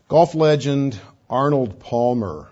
Golf legend Arnold Palmer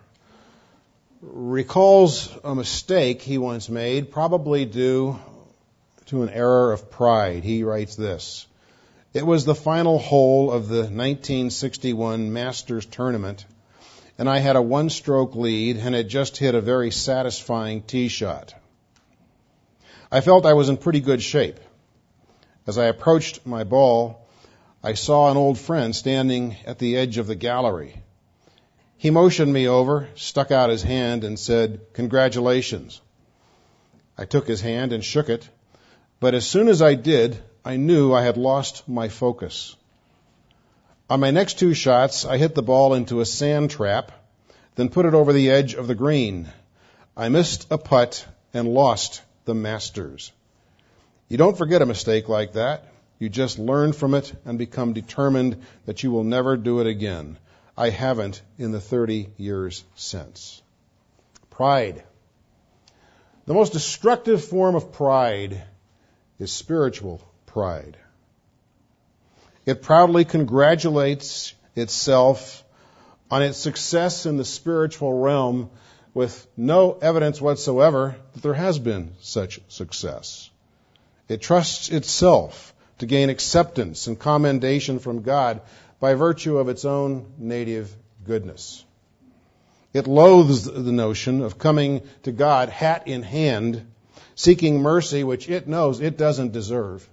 recalls a mistake he once made, probably due to an error of pride. He writes this: "It was the final hole of the 1961 Masters tournament, and I had a one-stroke lead and had just hit a very satisfying tee shot. I felt I was in pretty good shape. As I approached my ball, I saw an old friend standing at the edge of the gallery. He motioned me over, stuck out his hand, and said, 'Congratulations.' I took his hand and shook it, but as soon as I did, I knew I had lost my focus. On my next two shots, I hit the ball into a sand trap, then put it over the edge of the green. I missed a putt and lost the Masters. You don't forget a mistake like that. You just learn from it and become determined that you will never do it again. I haven't in the 30 years since." Pride. The most destructive form of pride is spiritual pride. It proudly congratulates itself on its success in the spiritual realm with no evidence whatsoever that there has been such success. It trusts itself to gain acceptance and commendation from God by virtue of its own native goodness. It loathes the notion of coming to God hat in hand, seeking mercy which it knows it doesn't deserve,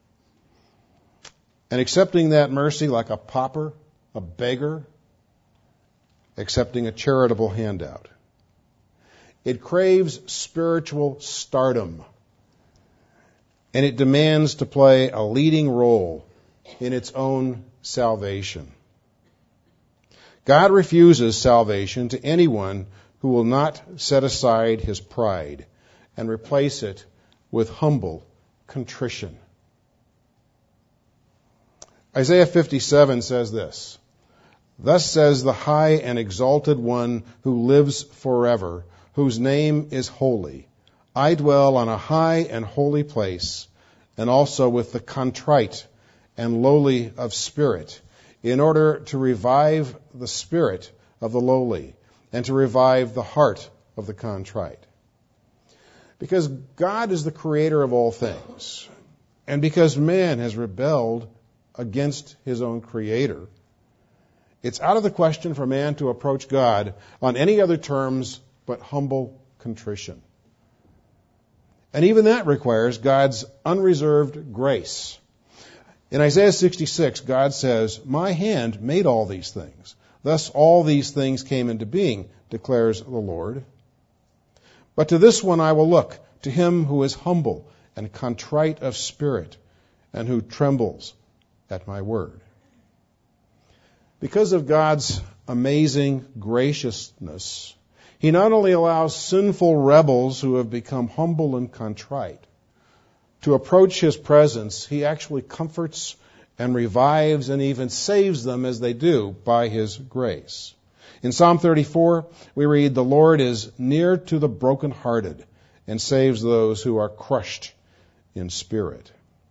and accepting that mercy like a pauper, a beggar, accepting a charitable handout. It craves spiritual stardom, and it demands to play a leading role in its own salvation. God refuses salvation to anyone who will not set aside his pride and replace it with humble contrition. Isaiah 57 says this: "Thus says the high and exalted one who lives forever, whose name is holy. I dwell on a high and holy place, and also with the contrite and lowly of spirit, in order to revive the spirit of the lowly, and to revive the heart of the contrite." Because God is the creator of all things, and because man has rebelled against his own creator, it's out of the question for man to approach God on any other terms but humble contrition. And even that requires God's unreserved grace. In Isaiah 66, God says, "My hand made all these things. Thus all these things came into being, declares the Lord. But to this one I will look, to him who is humble and contrite of spirit, and who trembles at my word." Because of God's amazing graciousness, he not only allows sinful rebels who have become humble and contrite to approach his presence, he actually comforts and revives and even saves them as they do by his grace. In Psalm 34, we read, "The Lord is near to the brokenhearted and saves those who are crushed in spirit."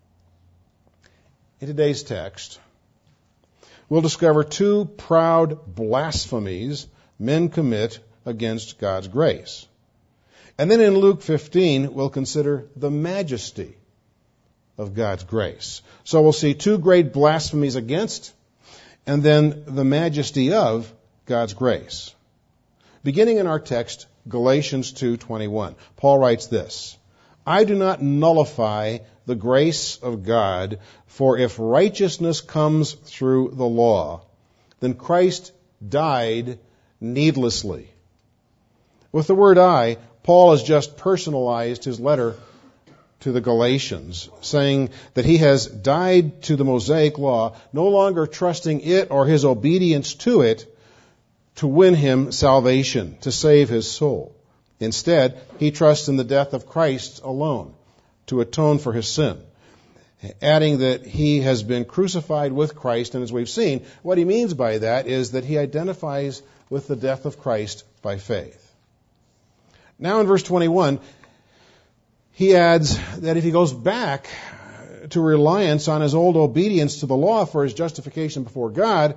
In today's text, we'll discover two proud blasphemies men commit against God's grace. And then in Luke 15, we'll consider the majesty of God's grace. So we'll see two great blasphemies against, and then the majesty of God's grace. Beginning in our text, Galatians 2:21, Paul writes this: "I do not nullify the grace of God, for if righteousness comes through the law, then Christ died needlessly." With the word "I," Paul has just personalized his letter to the Galatians, saying that he has died to the Mosaic law, no longer trusting it or his obedience to it to win him salvation, to save his soul. Instead, he trusts in the death of Christ alone to atone for his sin, adding that he has been crucified with Christ. And as we've seen, what he means by that is that he identifies with the death of Christ by faith. Now in verse 21, he adds that if he goes back to reliance on his old obedience to the law for his justification before God,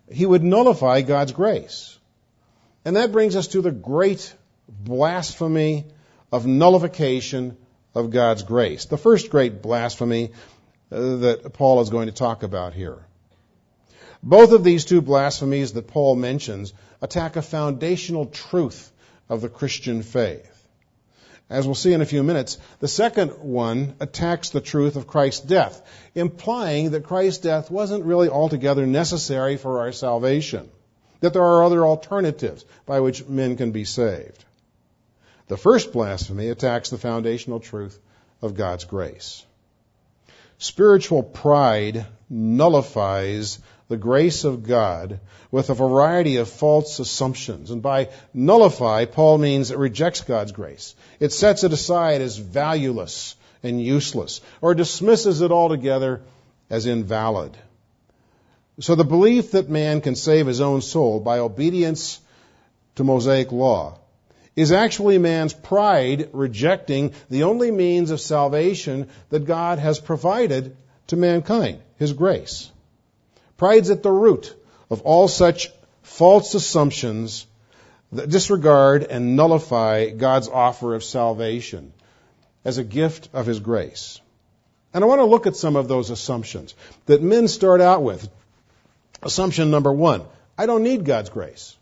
he would nullify God's grace. And that brings us to the great blasphemy of nullification of God's grace. The first great blasphemy that Paul is going to talk about here. Both of these two blasphemies that Paul mentions attack a foundational truth of the Christian faith. As we'll see in a few minutes, the second one attacks the truth of Christ's death, implying that Christ's death wasn't really altogether necessary for our salvation, that there are other alternatives by which men can be saved. The first blasphemy attacks the foundational truth of God's grace. Spiritual pride nullifies the grace of God with a variety of false assumptions. And by nullify, Paul means it rejects God's grace. It sets it aside as valueless and useless, or dismisses it altogether as invalid. So the belief that man can save his own soul by obedience to Mosaic law is actually man's pride rejecting the only means of salvation that God has provided to mankind, his grace. Pride's at the root of all such false assumptions that disregard and nullify God's offer of salvation as a gift of his grace. And I want to look at some of those assumptions that men start out with. Assumption number one, I don't need God's grace.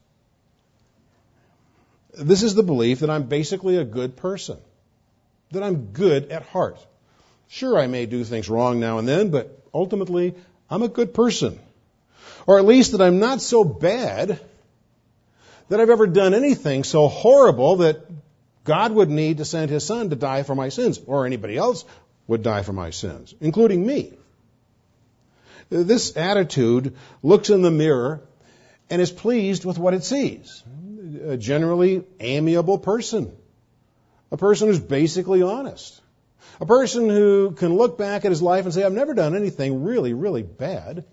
This is the belief that I'm basically a good person, that I'm good at heart. Sure, I may do things wrong now and then, but ultimately, I'm a good person. Or at least that I'm not so bad that I've ever done anything so horrible that God would need to send his son to die for my sins, or anybody else would die for my sins, including me. This attitude looks in the mirror and is pleased with what it sees. A generally amiable person. A person who's basically honest. A person who can look back at his life and say, I've never done anything really, really bad.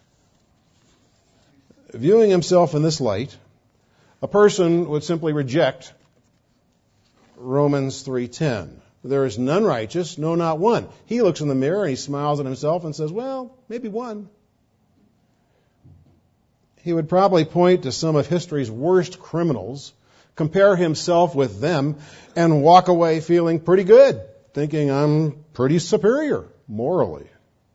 Viewing himself in this light, a person would simply reject Romans 3:10. There is none righteous, no, not one. He looks in the mirror and he smiles at himself and says, well, maybe one. He would probably point to some of history's worst criminals, compare himself with them, and walk away feeling pretty good, thinking I'm pretty superior morally.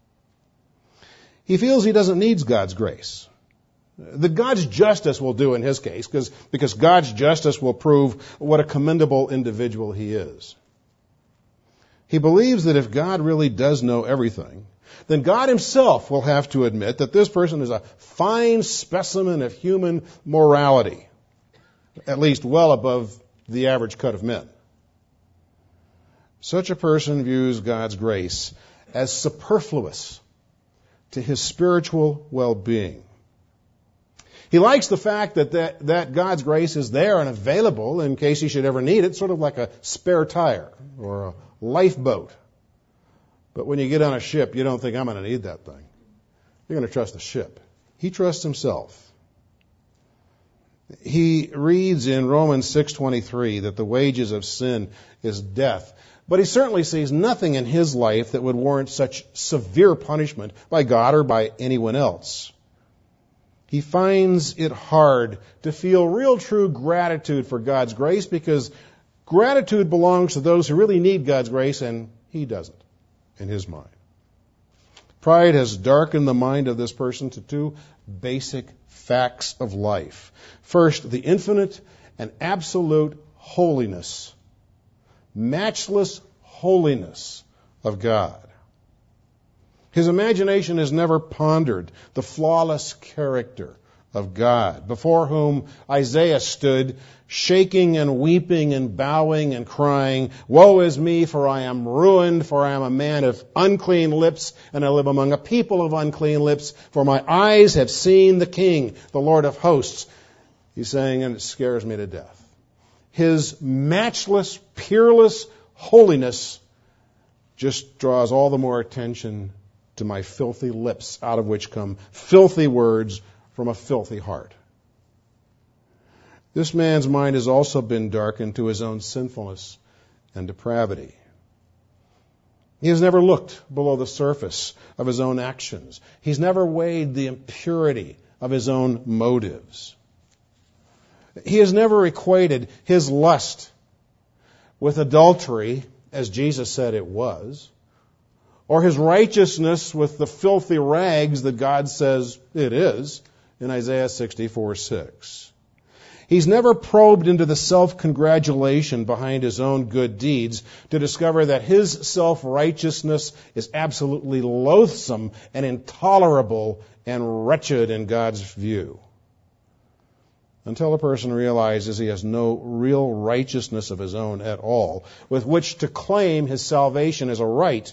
He feels he doesn't need God's grace. That God's justice will do in his case, because God's justice will prove what a commendable individual he is. He believes that if God really does know everything, then God himself will have to admit that this person is a fine specimen of human morality, at least well above the average cut of men. Such a person views God's grace as superfluous to his spiritual well-being. He likes the fact that God's grace is there and available in case he should ever need it, sort of like a spare tire or a lifeboat. But when you get on a ship, you don't think, I'm going to need that thing. You're going to trust the ship. He trusts himself. He reads in Romans 6:23 that the wages of sin is death. But he certainly sees nothing in his life that would warrant such severe punishment by God or by anyone else. He finds it hard to feel real true gratitude for God's grace because gratitude belongs to those who really need God's grace, and he doesn't, in his mind. Pride has darkened the mind of this person to two basic facts of life. First, the infinite and absolute holiness, matchless holiness of God. His imagination has never pondered the flawless character of God, before whom Isaiah stood, shaking and weeping and bowing and crying, woe is me, for I am ruined, for I am a man of unclean lips, and I live among a people of unclean lips, for my eyes have seen the King, the Lord of hosts. He's saying, and it scares me to death. His matchless, peerless holiness just draws all the more attention to my filthy lips, out of which come filthy words from a filthy heart. This man's mind has also been darkened to his own sinfulness and depravity. He has never looked below the surface of his own actions. He's never weighed the impurity of his own motives. He has never equated his lust with adultery, as Jesus said it was, or his righteousness with the filthy rags that God says it is in Isaiah 64:6. He's never probed into the self-congratulation behind his own good deeds to discover that his self-righteousness is absolutely loathsome and intolerable and wretched in God's view. Until a person realizes he has no real righteousness of his own at all, with which to claim his salvation as a right,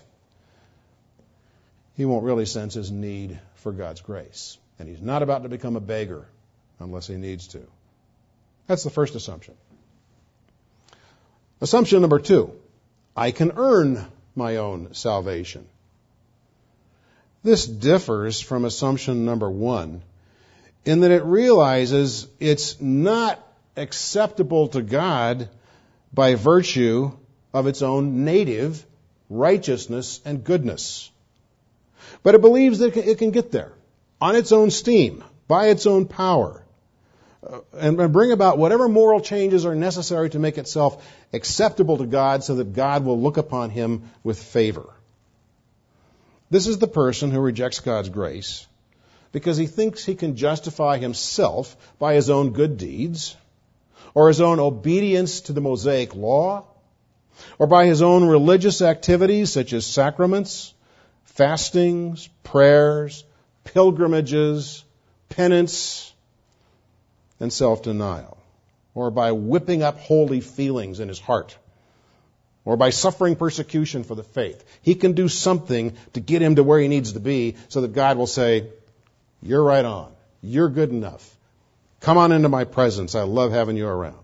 he won't really sense his need for God's grace. And he's not about to become a beggar unless he needs to. That's the first assumption. Assumption number 2, I can earn my own salvation. This differs from assumption number 1 in that it realizes it's not acceptable to God by virtue of its own native righteousness and goodness. But it believes that it can get there on its own steam, by its own power, and bring about whatever moral changes are necessary to make itself acceptable to God so that God will look upon him with favor. This is the person who rejects God's grace because he thinks he can justify himself by his own good deeds, or his own obedience to the Mosaic law, or by his own religious activities such as sacraments, fastings, prayers, pilgrimages, penance, and self-denial, or by whipping up holy feelings in his heart, or by suffering persecution for the faith. He can do something to get him to where he needs to be so that God will say, you're right on. You're good enough. Come on into my presence. I love having you around.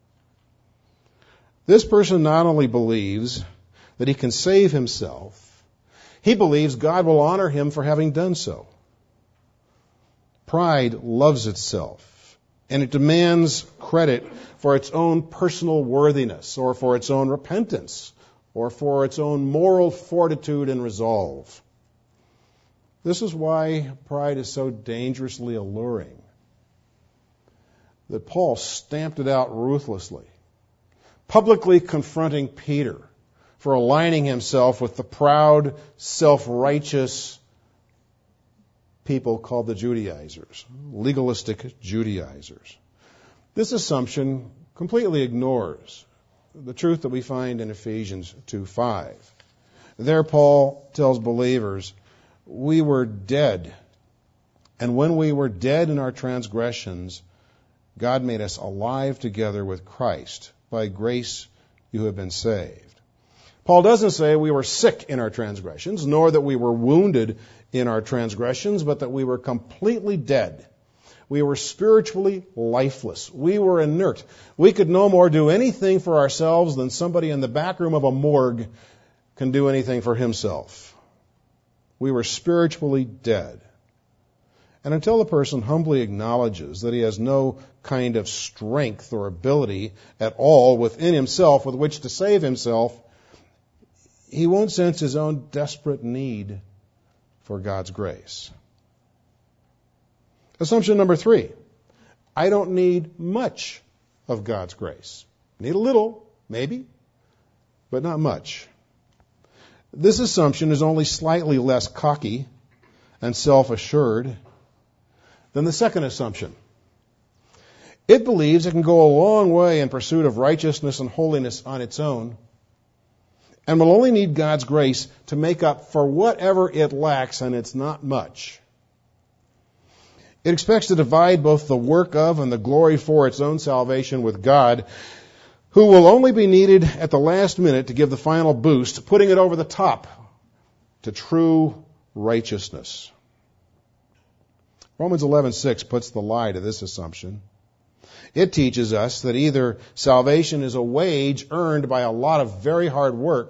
This person not only believes that he can save himself, he believes God will honor him for having done so. Pride loves itself, and it demands credit for its own personal worthiness, or for its own repentance, or for its own moral fortitude and resolve. This is why pride is so dangerously alluring, that Paul stamped it out ruthlessly, publicly confronting Peter for aligning himself with the proud, self-righteous people called the Judaizers, legalistic Judaizers. This assumption completely ignores the truth that we find in Ephesians 2:5. There Paul tells believers, we were dead, and when we were dead in our transgressions, God made us alive together with Christ. By grace you have been saved. Paul doesn't say we were sick in our transgressions, nor that we were wounded in our transgressions, but that we were completely dead. We were spiritually lifeless. We were inert. We could no more do anything for ourselves than somebody in the back room of a morgue can do anything for himself. We were spiritually dead. And until the person humbly acknowledges that he has no kind of strength or ability at all within himself with which to save himself, he won't sense his own desperate need for God's grace. Assumption number 3, I don't need much of God's grace. Need a little, maybe, but not much. This assumption is only slightly less cocky and self-assured than the second assumption. It believes it can go a long way in pursuit of righteousness and holiness on its own, and will only need God's grace to make up for whatever it lacks, and it's not much. It expects to divide both the work of and the glory for its own salvation with God, who will only be needed at the last minute to give the final boost, putting it over the top to true righteousness. Romans 11:6 puts the lie to this assumption. It teaches us that either salvation is a wage earned by a lot of very hard work,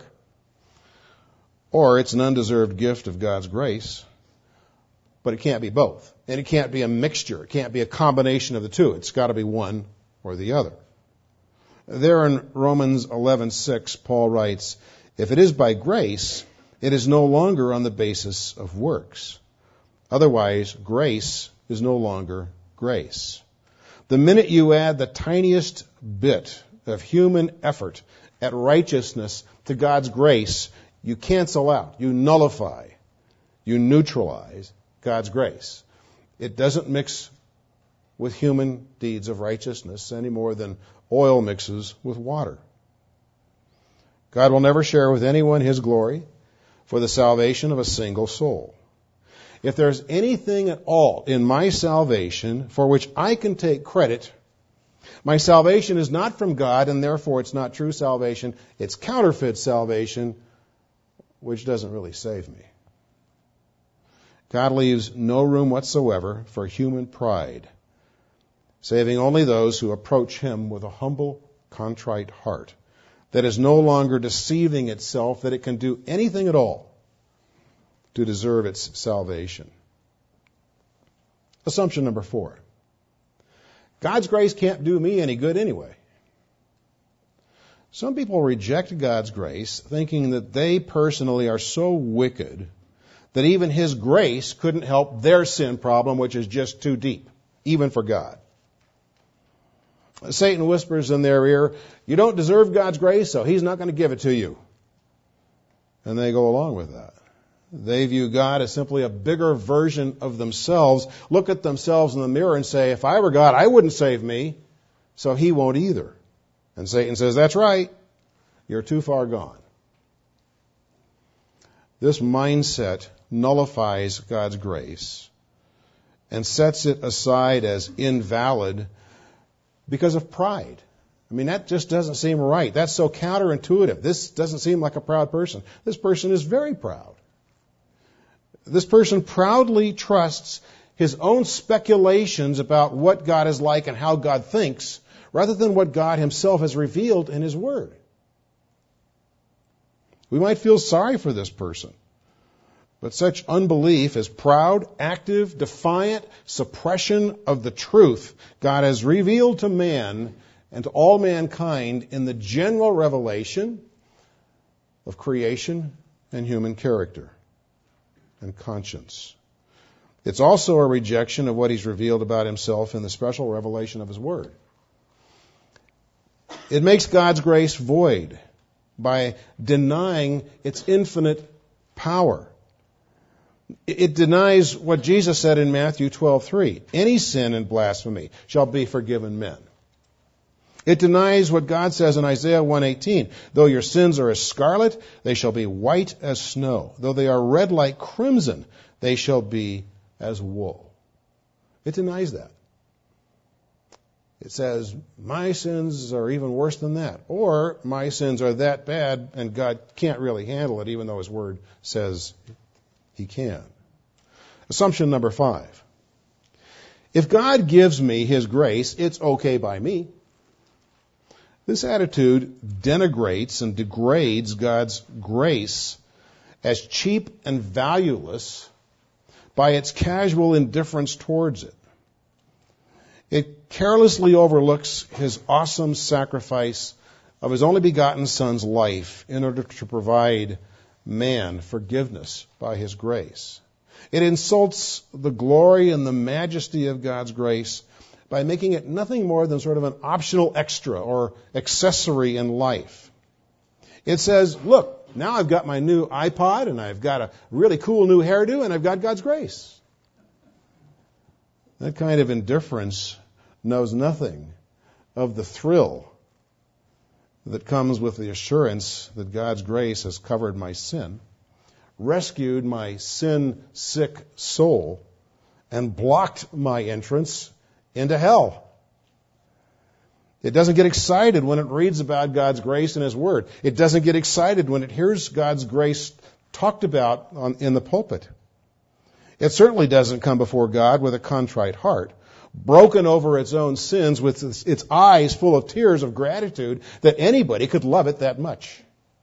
or it's an undeserved gift of God's grace. But it can't be both. And it can't be a mixture. It can't be a combination of the two. It's got to be one or the other. There in Romans 11:6, Paul writes, if it is by grace, it is no longer on the basis of works. Otherwise, grace is no longer grace. The minute you add the tiniest bit of human effort at righteousness to God's grace, you cancel out, you nullify, you neutralize God's grace. It doesn't mix with human deeds of righteousness any more than oil mixes with water. God will never share with anyone His glory for the salvation of a single soul. If there's anything at all in my salvation for which I can take credit, my salvation is not from God, and therefore it's not true salvation. It's counterfeit salvation, which doesn't really save me. God leaves no room whatsoever for human pride, saving only those who approach Him with a humble, contrite heart that is no longer deceiving itself that it can do anything at all to deserve its salvation. Assumption number 4. God's grace can't do me any good anyway. Some people reject God's grace thinking that they personally are so wicked that even His grace couldn't help their sin problem, which is just too deep, even for God. Satan whispers in their ear, you don't deserve God's grace, so He's not going to give it to you. And they go along with that. They view God as simply a bigger version of themselves, look at themselves in the mirror and say, if I were God, I wouldn't save me, so He won't either. And Satan says, that's right, you're too far gone. This mindset nullifies God's grace and sets it aside as invalid because of pride. I mean, that just doesn't seem right. That's so counterintuitive. This doesn't seem like a proud person. This person is very proud. This person proudly trusts his own speculations about what God is like and how God thinks, rather than what God Himself has revealed in His Word. We might feel sorry for this person, but such unbelief is proud, active, defiant suppression of the truth God has revealed to man and to all mankind in the general revelation of creation and human character and conscience. It's also a rejection of what He's revealed about Himself in the special revelation of His Word. It makes God's grace void by denying its infinite power. It denies what Jesus said in Matthew 12:3. Any sin and blasphemy shall be forgiven men. It denies what God says in Isaiah 1:18. Though your sins are as scarlet, they shall be white as snow. Though they are red like crimson, they shall be as wool. It denies that. It says, my sins are even worse than that. Or, my sins are that bad and God can't really handle it, even though His Word says He can. Assumption number 5. If God gives me His grace, it's okay by me. This attitude denigrates and degrades God's grace as cheap and valueless by its casual indifference towards it. It carelessly overlooks His awesome sacrifice of His only begotten Son's life in order to provide man forgiveness by His grace. It insults the glory and the majesty of God's grace by making it nothing more than sort of an optional extra or accessory in life. It says, look, now I've got my new iPod and I've got a really cool new hairdo and I've got God's grace. That kind of indifference knows nothing of the thrill that comes with the assurance that God's grace has covered my sin, rescued my sin-sick soul, and blocked my entrance into hell. It doesn't get excited when it reads about God's grace in His Word. It doesn't get excited when it hears God's grace talked about in the pulpit. It certainly doesn't come before God with a contrite heart, broken over its own sins, with its eyes full of tears of gratitude that anybody could love it that much.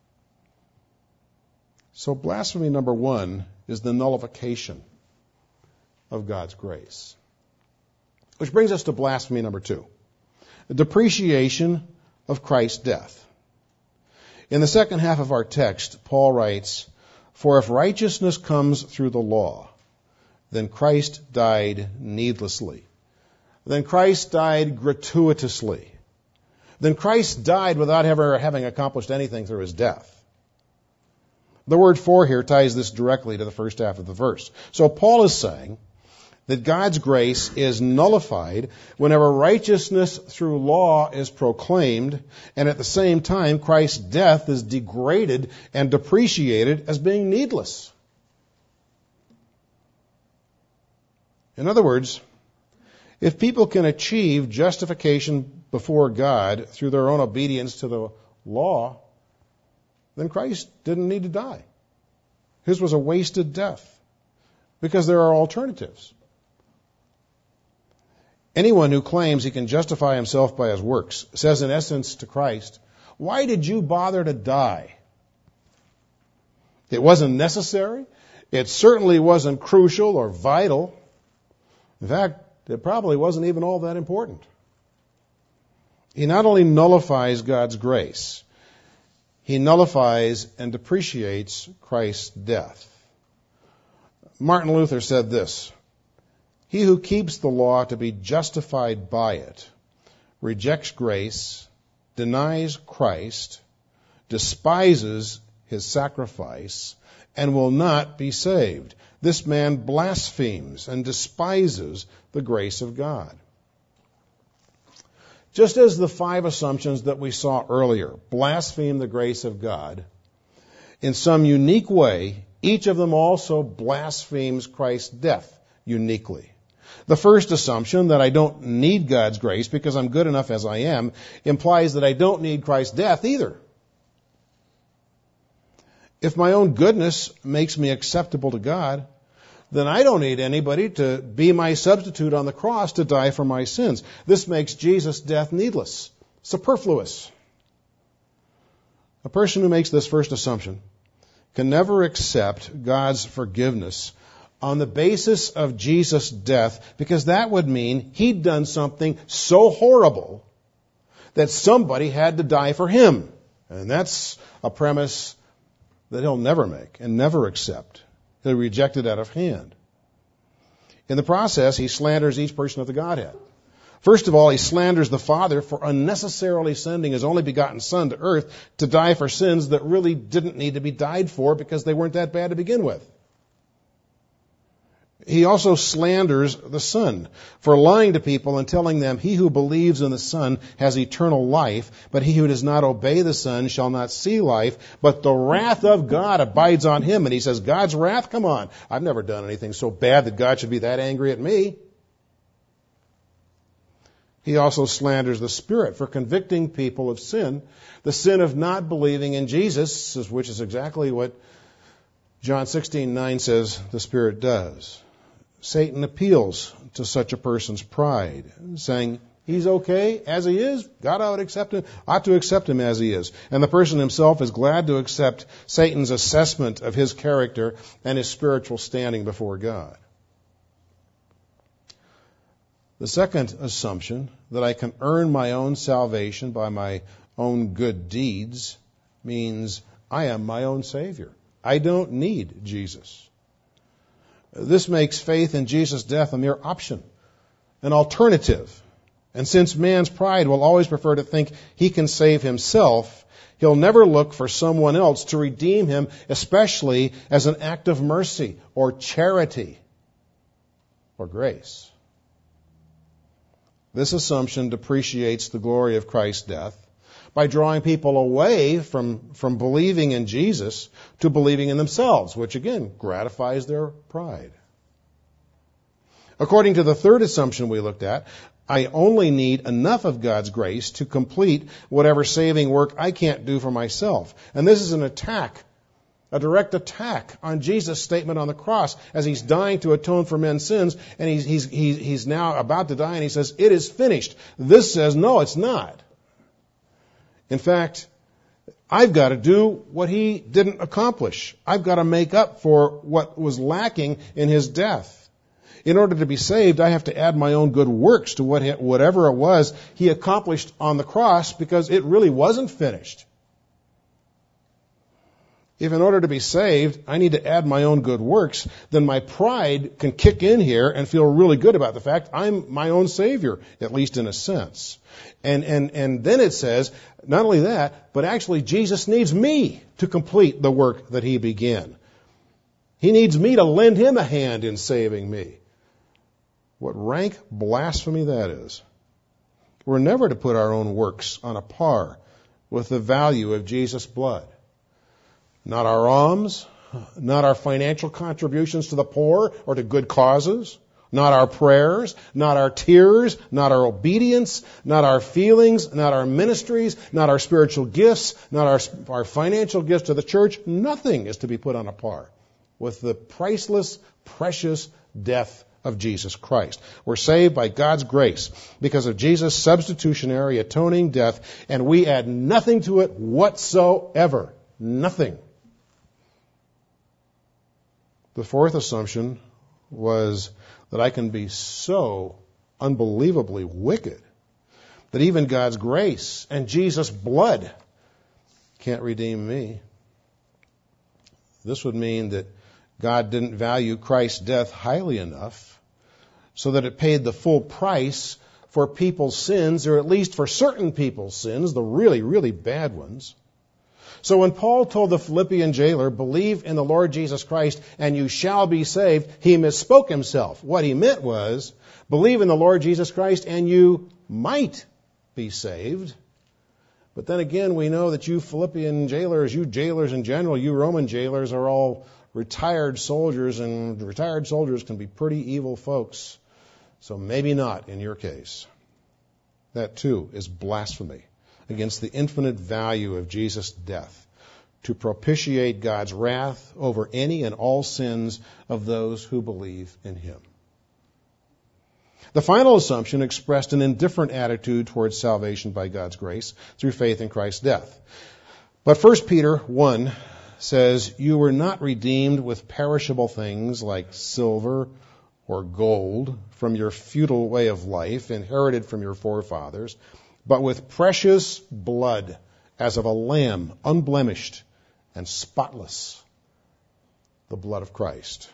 So blasphemy number 1 is the nullification of God's grace. Which brings us to blasphemy number 2, the depreciation of Christ's death. In the second half of our text, Paul writes, for if righteousness comes through the law, then Christ died needlessly. Then Christ died gratuitously. Then Christ died without ever having accomplished anything through his death. The word "for" here ties this directly to the first half of the verse. So Paul is saying that God's grace is nullified whenever righteousness through law is proclaimed, and at the same time Christ's death is degraded and depreciated as being needless. In other words, if people can achieve justification before God through their own obedience to the law, then Christ didn't need to die. His was a wasted death because there are alternatives. Anyone who claims he can justify himself by his works says in essence to Christ, "Why did you bother to die? It wasn't necessary. It certainly wasn't crucial or vital. In fact, it probably wasn't even all that important." He not only nullifies God's grace, he nullifies and depreciates Christ's death. Martin Luther said this, "He who keeps the law to be justified by it rejects grace, denies Christ, despises his sacrifice, and will not be saved. This man blasphemes and despises the grace of God." Just as the 5 assumptions that we saw earlier blaspheme the grace of God, in some unique way, each of them also blasphemes Christ's death uniquely. The first assumption, that I don't need God's grace because I'm good enough as I am, implies that I don't need Christ's death either. If my own goodness makes me acceptable to God, then I don't need anybody to be my substitute on the cross to die for my sins. This makes Jesus' death needless, superfluous. A person who makes this first assumption can never accept God's forgiveness on the basis of Jesus' death, because that would mean he'd done something so horrible that somebody had to die for him. And that's a premise that he'll never make and never accept. He'll reject it out of hand. In the process, he slanders each person of the Godhead. First of all, he slanders the Father for unnecessarily sending his only begotten Son to earth to die for sins that really didn't need to be died for because they weren't that bad to begin with. He also slanders the Son for lying to people and telling them, "He who believes in the Son has eternal life, but he who does not obey the Son shall not see life, but the wrath of God abides on him." And he says, God's wrath? Come on. I've never done anything so bad that God should be that angry at me. He also slanders the Spirit for convicting people of sin, the sin of not believing in Jesus, which is exactly what John 16:9 says the Spirit does. Satan appeals to such a person's pride, saying, he's okay as he is. God ought to accept him as he is. And the person himself is glad to accept Satan's assessment of his character and his spiritual standing before God. The second assumption, that I can earn my own salvation by my own good deeds, means I am my own Savior. I don't need Jesus. This makes faith in Jesus' death a mere option, an alternative. And since man's pride will always prefer to think he can save himself, he'll never look for someone else to redeem him, especially as an act of mercy or charity or grace. This assumption depreciates the glory of Christ's death by drawing people away from believing in Jesus to believing in themselves, which again gratifies their pride. According to the third assumption we looked at, I only need enough of God's grace to complete whatever saving work I can't do for myself. And this is an attack, a direct attack on Jesus' statement on the cross as he's dying to atone for men's sins, and he's now about to die, and he says, "It is finished." This says, no, it's not. In fact, I've got to do what he didn't accomplish. I've got to make up for what was lacking in his death. In order to be saved, I have to add my own good works to whatever it was he accomplished on the cross, because it really wasn't finished. if in order to be saved, I need to add my own good works, then my pride can kick in here and feel really good about the fact I'm my own Savior, at least in a sense. And then it says, not only that, but actually Jesus needs me to complete the work that he began. He needs me to lend him a hand in saving me. What rank blasphemy that is. We're never to put our own works on a par with the value of Jesus' blood. Not our alms, not our financial contributions to the poor or to good causes, not our prayers, not our tears, not our obedience, not our feelings, not our ministries, not our spiritual gifts, not our financial gifts to the church. Nothing is to be put on a par with the priceless, precious death of Jesus Christ. We're saved by God's grace because of Jesus' substitutionary atoning death, and we add nothing to it whatsoever. Nothing. The fourth assumption was that I can be so unbelievably wicked that even God's grace and Jesus' blood can't redeem me. This would mean that God didn't value Christ's death highly enough so that it paid the full price for people's sins, or at least for certain people's sins, the really, really bad ones. So when Paul told the Philippian jailer, believe in the Lord Jesus Christ and you shall be saved, he misspoke himself. What he meant was, believe in the Lord Jesus Christ and you might be saved. But then again, we know that you Philippian jailers, you jailers in general, you Roman jailers are all retired soldiers, and retired soldiers can be pretty evil folks. So maybe not in your case. That too is blasphemy against the infinite value of Jesus' death to propitiate God's wrath over any and all sins of those who believe in him. The final assumption expressed an indifferent attitude towards salvation by God's grace through faith in Christ's death. But 1 Peter 1 says, you were not redeemed with perishable things like silver or gold from your futile way of life inherited from your forefathers, but with precious blood as of a lamb, unblemished and spotless, the blood of Christ.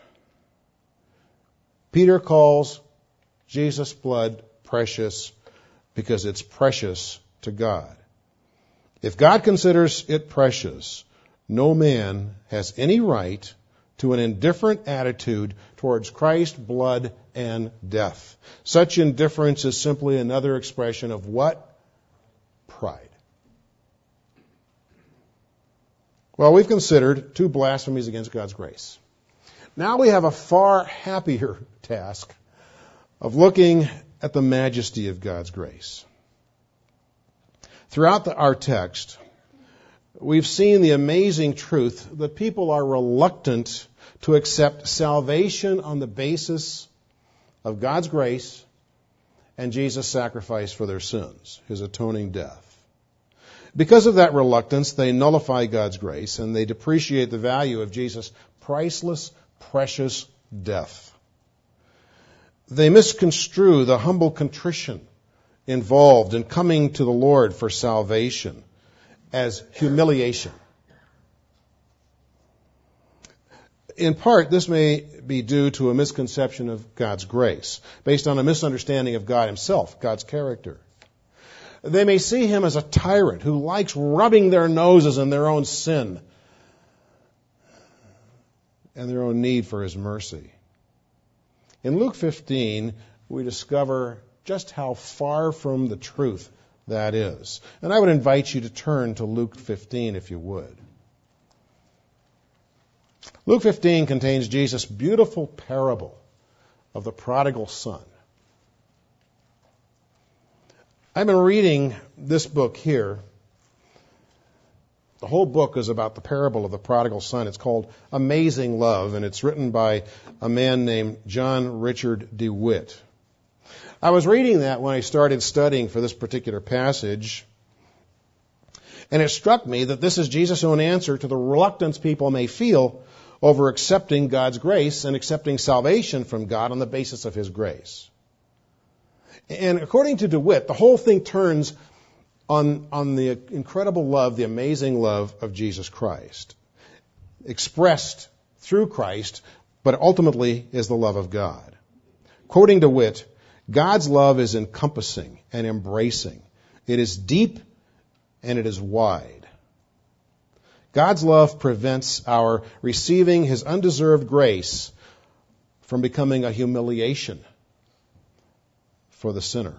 Peter calls Jesus' blood precious because it's precious to God. If God considers it precious, no man has any right to an indifferent attitude towards Christ's blood and death. Such indifference is simply another expression of what? Pride. Well, we've considered two blasphemies against God's grace. Now we have a far happier task of looking at the majesty of God's grace. Throughout our text, we've seen the amazing truth that people are reluctant to accept salvation on the basis of God's grace and Jesus' sacrifice for their sins, his atoning death. Because of that reluctance, they nullify God's grace and they depreciate the value of Jesus' priceless, precious death. They misconstrue the humble contrition involved in coming to the Lord for salvation as humiliation. In part, this may be due to a misconception of God's grace, based on a misunderstanding of God himself, God's character. They may see him as a tyrant who likes rubbing their noses in their own sin and their own need for his mercy. In Luke 15, we discover just how far from the truth that is. And I would invite you to turn to Luke 15 if you would. Luke 15 contains Jesus' beautiful parable of the prodigal son. I've been reading this book here. The whole book is about the parable of the prodigal son. It's called Amazing Love, and it's written by a man named John Richard DeWitt. I was reading that when I started studying for this particular passage, and it struck me that this is Jesus' own answer to the reluctance people may feel over accepting God's grace and accepting salvation from God on the basis of his grace. And according to DeWitt, the whole thing turns on the incredible love, the amazing love of Jesus Christ. expressed through Christ, but ultimately is the love of God. Quoting DeWitt, God's love is encompassing and embracing. It is deep and it is wide. God's love prevents our receiving His undeserved grace from becoming a humiliation for the sinner.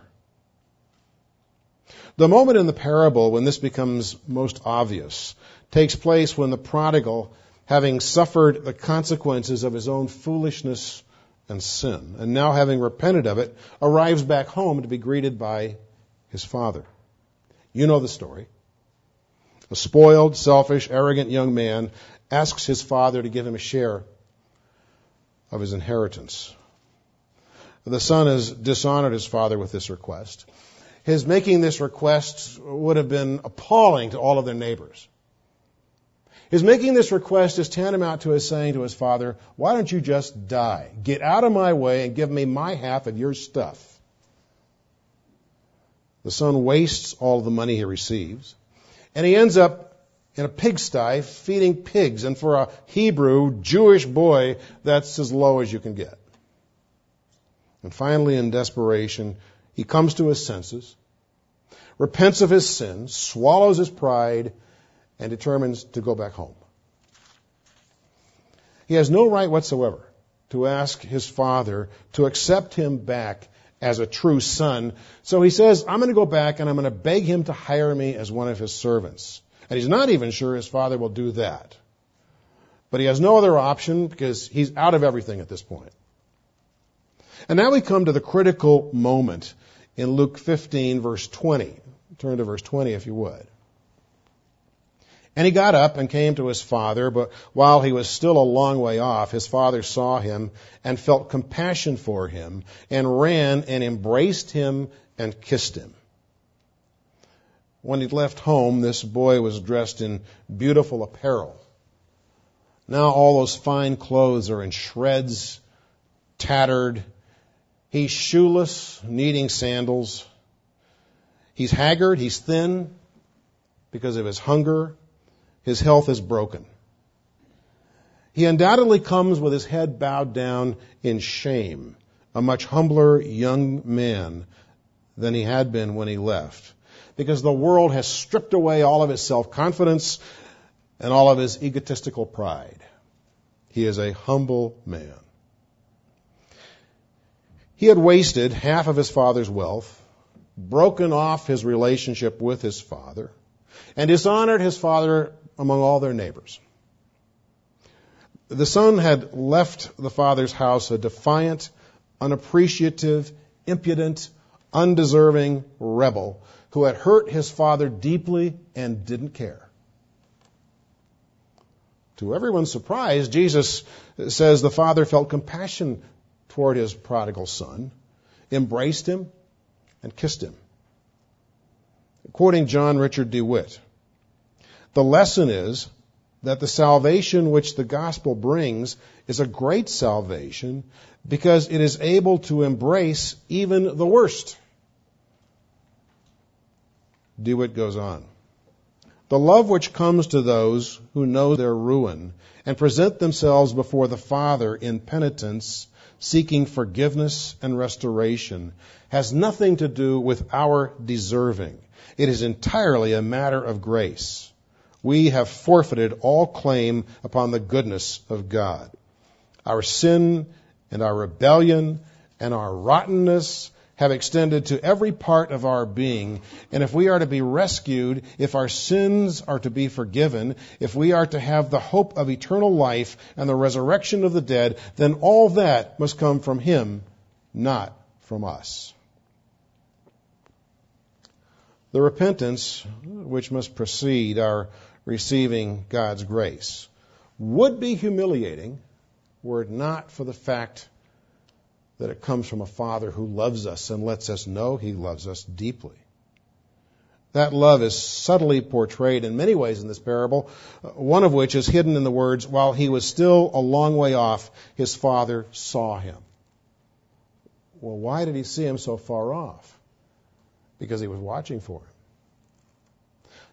The moment in the parable when this becomes most obvious takes place when the prodigal, having suffered the consequences of his own foolishness and sin, and now having repented of it, arrives back home to be greeted by his father. You know the story. A spoiled, selfish, arrogant young man asks his father to give him a share of his inheritance. The son has dishonored his father with this request. His making this request would have been appalling to all of their neighbors. His making this request is tantamount to his saying to his father, why don't you just die? Get out of my way and give me my half of your stuff. The son wastes all of the money he receives, and he ends up in a pigsty feeding pigs. And for a Hebrew, Jewish boy, that's as low as you can get. And finally, in desperation, he comes to his senses, repents of his sin, swallows his pride, and determines to go back home. He has no right whatsoever to ask his father to accept him back as a true son. So he says, I'm going to go back and I'm going to beg him to hire me as one of his servants. And he's not even sure his father will do that. But he has no other option because he's out of everything at this point. And now we come to the critical moment in Luke 15, verse 20. Turn to verse 20 if you would. And he got up and came to his father, but while he was still a long way off, his father saw him and felt compassion for him and ran and embraced him and kissed him. When he left home, this boy was dressed in beautiful apparel. Now all those fine clothes are in shreds, tattered. He's shoeless, needing sandals. He's haggard, he's thin because of his hunger. His health is broken. He undoubtedly comes with his head bowed down in shame, a much humbler young man than he had been when he left, because the world has stripped away all of his self-confidence and all of his egotistical pride. He is a humble man. He had wasted half of his father's wealth, broken off his relationship with his father, and dishonored his father among all their neighbors. The son had left the father's house a defiant, unappreciative, impudent, undeserving rebel who had hurt his father deeply and didn't care. To everyone's surprise, Jesus says the father felt compassion toward his prodigal son, embraced him, and kissed him. Quoting John Richard DeWitt, the lesson is that the salvation which the gospel brings is a great salvation because it is able to embrace even the worst. DeWitt goes on. The love which comes to those who know their ruin and present themselves before the Father in penitence, seeking forgiveness and restoration, has nothing to do with our deserving. It is entirely a matter of grace. We have forfeited all claim upon the goodness of God. Our sin and our rebellion and our rottenness have extended to every part of our being. And if we are to be rescued, if our sins are to be forgiven, if we are to have the hope of eternal life and the resurrection of the dead, then all that must come from Him, not from us. The repentance which must precede our receiving God's grace would be humiliating were it not for the fact that it comes from a Father who loves us and lets us know He loves us deeply. That love is subtly portrayed in many ways in this parable, one of which is hidden in the words, while he was still a long way off, his Father saw him. Well, why did he see him so far off? Because he was watching for him.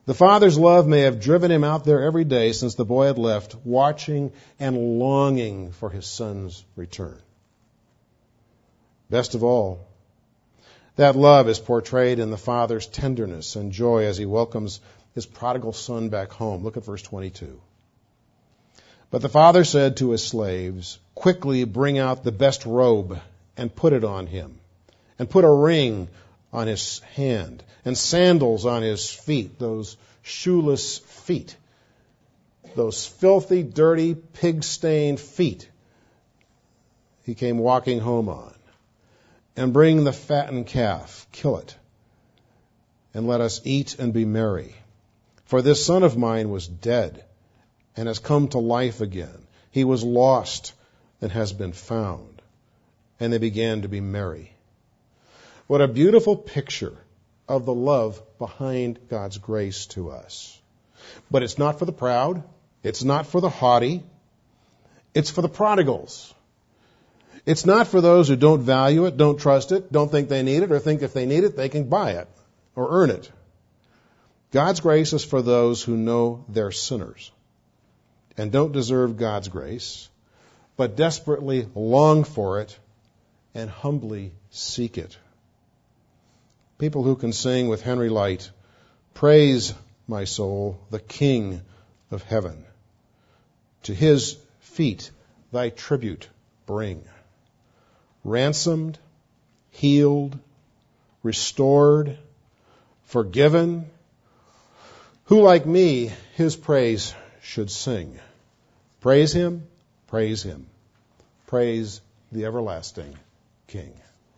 The father's love may have driven him out there every day since the boy had left, watching and longing for his son's return. Best of all, that love is portrayed in the father's tenderness and joy as he welcomes his prodigal son back home. Look at verse 22. But the father said to his slaves, "Quickly bring out the best robe and put it on him, and put a ring on his hand and sandals on his feet," those shoeless feet, those filthy, dirty, pig-stained feet he came walking home on. "And bring the fattened calf, kill it, and let us eat and be merry. For this son of mine was dead and has come to life again. He was lost and has been found." And they began to be merry. What a beautiful picture of the love behind God's grace to us. But it's not for the proud. It's not for the haughty. It's for the prodigals. It's not for those who don't value it, don't trust it, don't think they need it, or think if they need it, they can buy it or earn it. God's grace is for those who know they're sinners and don't deserve God's grace, but desperately long for it and humbly seek it. People who can sing with Henry Light, "Praise, my soul, the King of heaven. To his feet thy tribute bring. Ransomed, healed, restored, forgiven, who like me his praise should sing. Praise him, praise him. Praise the everlasting King."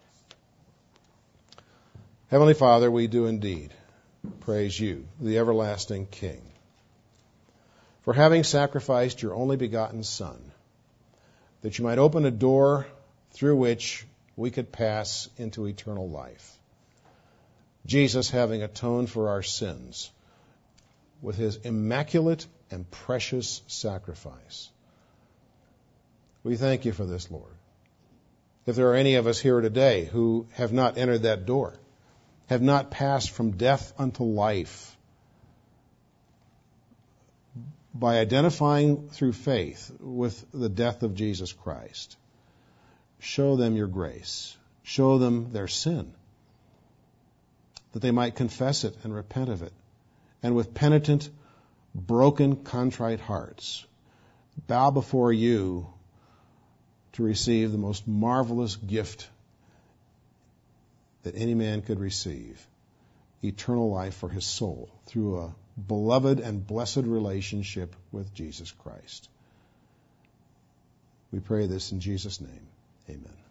Heavenly Father, we do indeed praise you, the everlasting King, for having sacrificed your only begotten Son, that you might open a door through which we could pass into eternal life. Jesus having atoned for our sins with his immaculate and precious sacrifice. We thank you for this, Lord. If there are any of us here today who have not entered that door, have not passed from death unto life by identifying through faith with the death of Jesus Christ, show them your grace. Show them their sin, that they might confess it and repent of it, and with penitent, broken, contrite hearts, bow before you to receive the most marvelous gift that any man could receive, eternal life for his soul through a beloved and blessed relationship with Jesus Christ. We pray this in Jesus' name. Amen.